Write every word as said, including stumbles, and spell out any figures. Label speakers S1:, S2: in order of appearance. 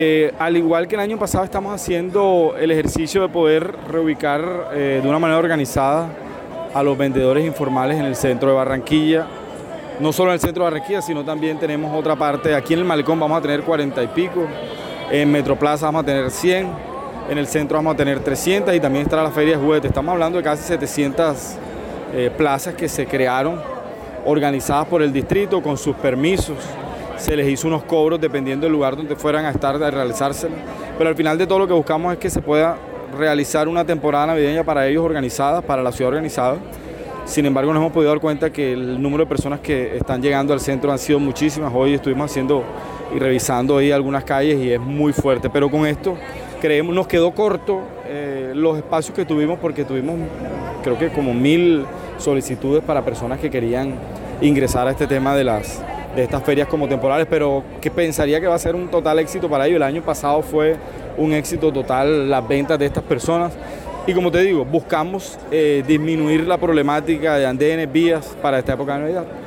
S1: Eh, al igual que el año pasado estamos haciendo el ejercicio de poder reubicar eh, de una manera organizada a los vendedores informales en el centro de Barranquilla. No solo en el centro de Barranquilla, sino también tenemos otra parte. Aquí en el Malecón vamos a tener cuarenta y pico, en Metroplaza vamos a tener cien, en el centro vamos a tener trescientas y también estará la feria de juguetes. Estamos hablando de casi setecientas eh, plazas que se crearon, organizadas por el distrito con sus permisos. Se les hizo unos cobros dependiendo del lugar donde fueran a estar a realizarse, pero al final de todo lo que buscamos es que se pueda realizar una temporada navideña para ellos organizada, para la ciudad organizada. Sin embargo, nos hemos podido dar cuenta que el número de personas que están llegando al centro han sido muchísimas. Hoy estuvimos haciendo y revisando ahí algunas calles y es muy fuerte, pero con esto creemos, nos quedó corto eh, los espacios que tuvimos porque tuvimos creo que como mil solicitudes para personas que querían ingresar a este tema de las de estas ferias como temporales, pero que pensaría que va a ser un total éxito para ellos. El año pasado fue un éxito total las ventas de estas personas y como te digo, buscamos eh, disminuir la problemática de andenes, vías para esta época de Navidad.